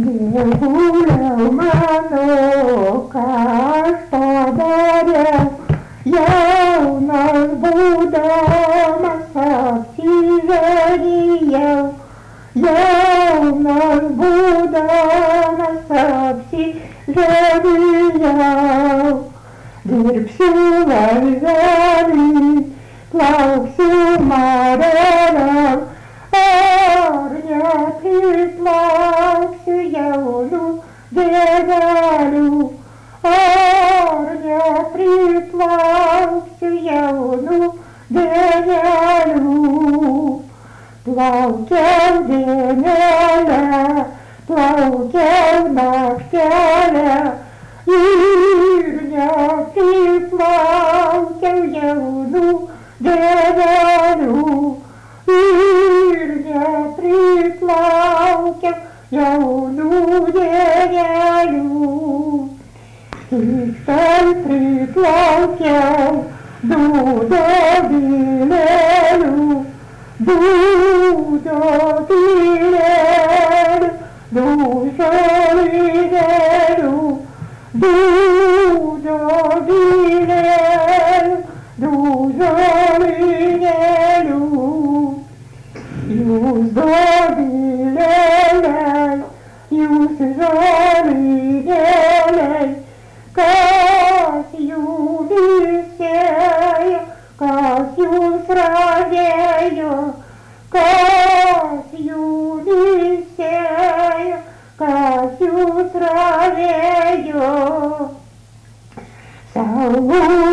Dievuliau mano, ką aš padariau, jaunas būdamas apsižadėjau, jaunas būdamas apsižadėjau. Dirbsiu laively, plauksiu mareliam, ar nepriplauksiu jaunų dievelių, ar nepriplauksiu jaunų dievelių. Plaukiau dienelę, plaukiau naktelę, ir nepriplaukiau jaunų dievelių, ir nepriplaukiau jaunų dievelių. Tik tai priplaukiau du dovilėlių, du dovilėlių, du žolynėlių, du dovilėlių, du žolynėlių. Jūs dovilėliai, jūs žolynėliai, kas jumis sėja, kas jūs ravėjo, kas jumis sėja, kas jūs ravėjo. Saulė